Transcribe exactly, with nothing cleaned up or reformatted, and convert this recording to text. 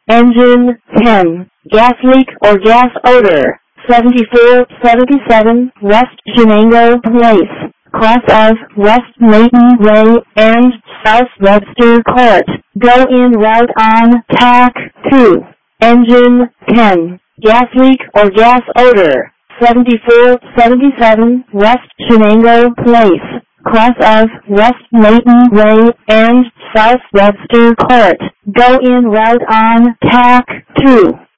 Engine ten. Gas leak or gas odor. seventy-four seventy-seven West Shenango Place, cross of West Layton Way and South Webster Court. Go in route on T A C two. Engine ten. Gas leak or gas odor. seventy-four seventy-seven West Shenango Place, cross of West Layton Way and South Webster Court. Go in route on T A C two.